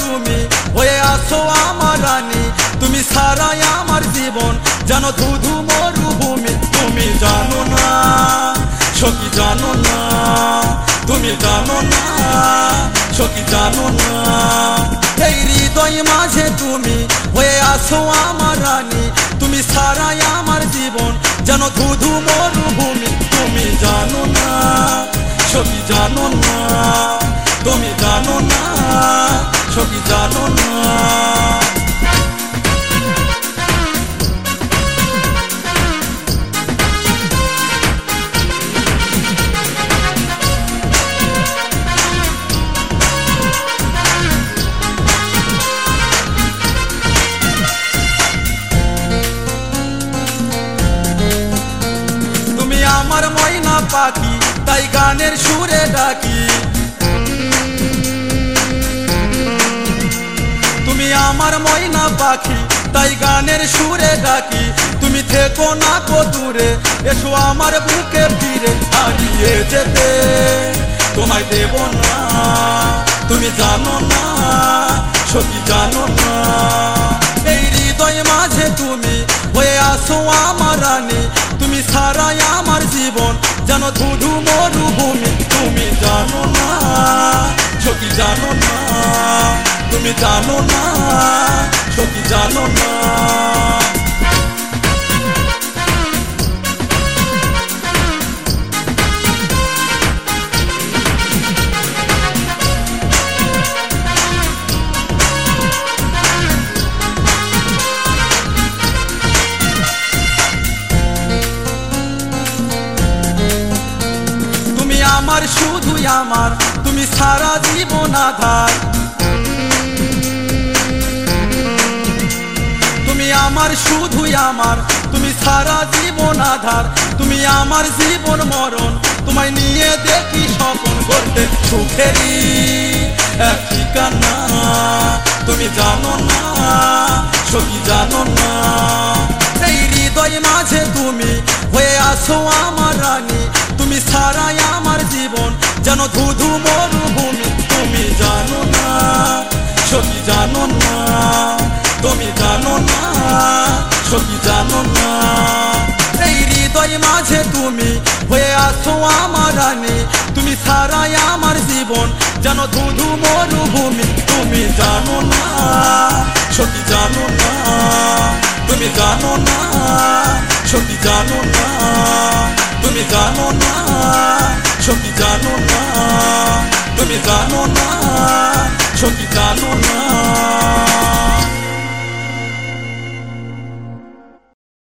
তুমি হয়ে আছো আমার রানী, তুমি ছাড়াই আমার জীবন যেন ধুধু মরুভূমি। তুমি জানো না সখী জানো না, তুমি জানো না সখী জানো না, এই হৃদয় মাঝে তুমি হয়ে আছো আমার রানী, তুমি ছাড়াই আমার জীবন যেন ধুধু মরুভূমি। তুমি জানো না সখী জানো না, তুমি জানো না সখী জানো না। আমার ময়না পাখি তাই গানের সুরে ডাকি, তুমি আমার ময়না পাখি তাই গানের সুরে ডাকি, তুমি থেকো না কো দূরে এসো আমার বুকে ফিরে, হারিয়ে যেতে তোমায় দেব না, তুমি জানো না সখী জানো না, এই হৃদয় মাঝে তুমি হয়ে আসো আমার রানী, তুমি ছাড়াই আমার জীবন যেন ধুধু মরুভূমি। তুমি জানো না সখী জানো না, তুমি জানো না সখী জানো না। আমার শুধুই আমার, তুমি সারা জীবন আধার, তুমি আমার শুধুই আমার, তুমি সারা জীবন আধার, তুমি আমার জীবন মরণ, তোমায় নিয়ে দেখি স্বপ্ন করতে সুখেরই এক ঠিকানা। তুমি জানো না সখী জানো না, এই হৃদয় মাঝে তুমি হয়ে আসো আমার রানী, তুমি ছাড়াই আমার জীবন যেন ধুধু মরুভূমি। তুমি জানো না সখী জানো না, তুমি জানো না সখী জানো না, এই হৃদয় মাঝে তুমি হয়ে আসো আমার রানী, তুমি ছাড়াই আমার জীবন যেন ধুধু মরুভূমি। তুমি জানো না সখী জানো না, তুমি জানো না সখী জানো না, তুমি জানো না সখী জানো না, তুমি জানো না সখী জানো না।